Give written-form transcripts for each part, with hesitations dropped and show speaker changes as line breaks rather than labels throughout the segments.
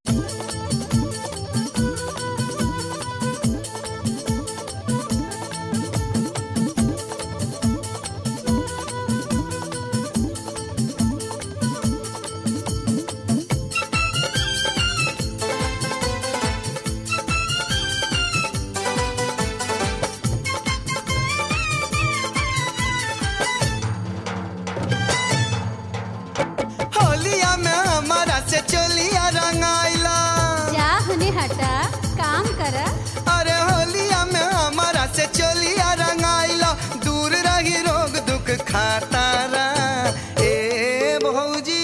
होलिया में हमारा से चोलिया रंगाइला।
जा हने हटा काम कर।
अरे होलिया में हमारा से चोलिया रंगाइला, दूर रही रोग दुख खातारा। ए भौजी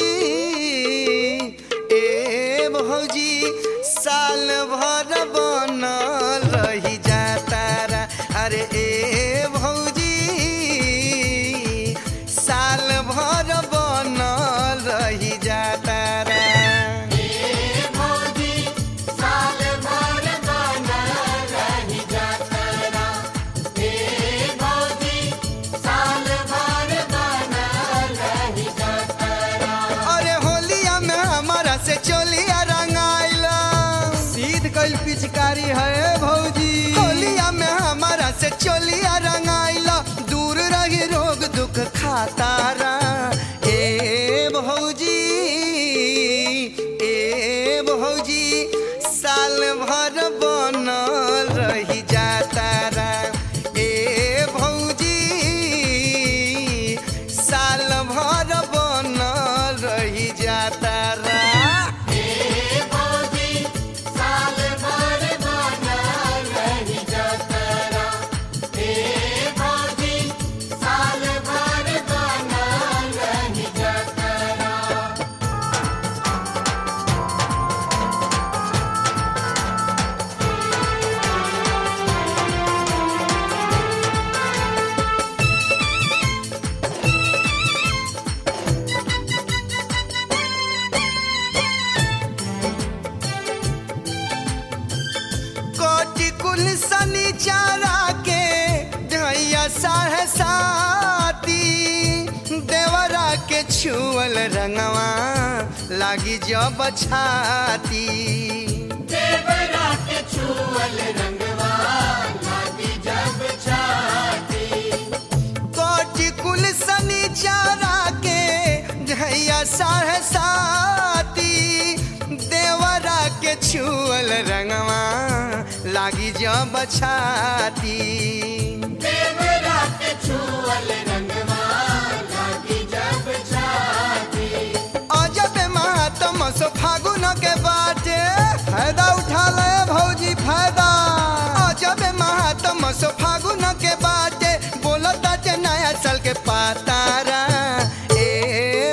साल भर बनल रही जातारा। अरे ए भौजी साल भर बनल रही जातारा। पिचकारी है भौजी, होलिया में हमारा से चोलिया रंगाइला, दूर रही रोग दुख खातारा। ए भौजी साल भर बनल रही जातारा। ए भौजी साल भर बनल रही जातारा। सनीचारा के ढैया सहसाती, देवरा के छुअल रंगवा लागी जब छाती।
देवरा के छुअल रंगवा लागी जब छाती।
कोटि कुल सनीचारा के ढैया सहसाती, देवरा के छुअल रंगवा लागी जब छाती।
देवरा के छुअल रंगवा लागी जब छाती।
अजब महात्म सो फागुन के बाटे, फायदा उठा ले भौजी फायदा। अजब महात्म सो फागुन के बाटे, बोलता चे नया साल के पातारा। ए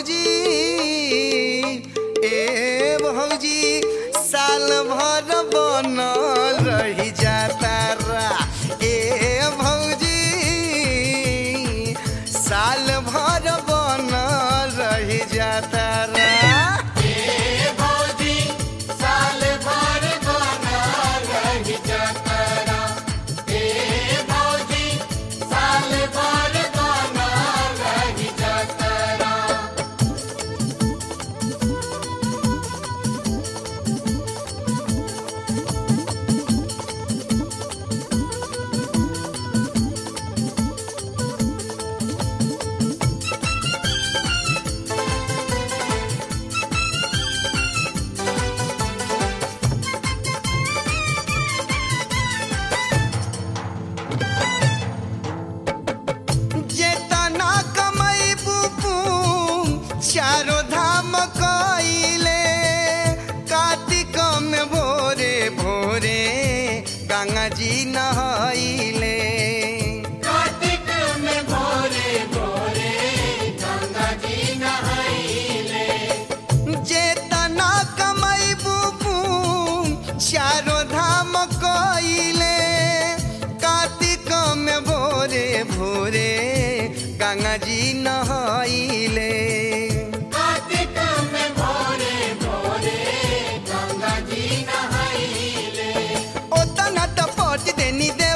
भौजी साल भर बनल रही जातारा। ए भौजी साल भर बनल रही जातारा। चारों धाम कइले, कार्तिक में भोरे भोरे गंगा जी नहाइले।
कार्तिक में भोरे भोरे गंगा जी नहाइले।
जेतना कमैबू चारों धाम कइले, कार्तिक में भोरे भोरे गंगा जी नहाइले। देनी दे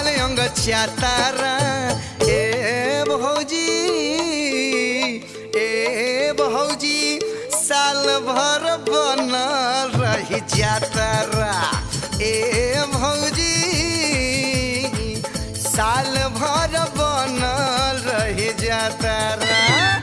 लाल अंग चातारा ए भौजी साल भर बनल रही जातारा ए भौजी साल भर बनल रही जातारा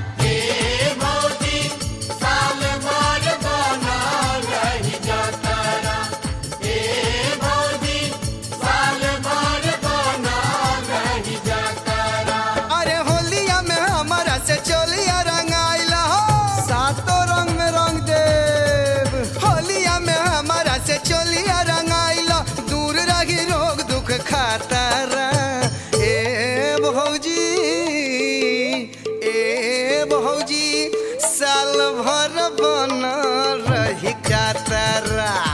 खातारा ए भौजी साल भर बनल रही खातारा।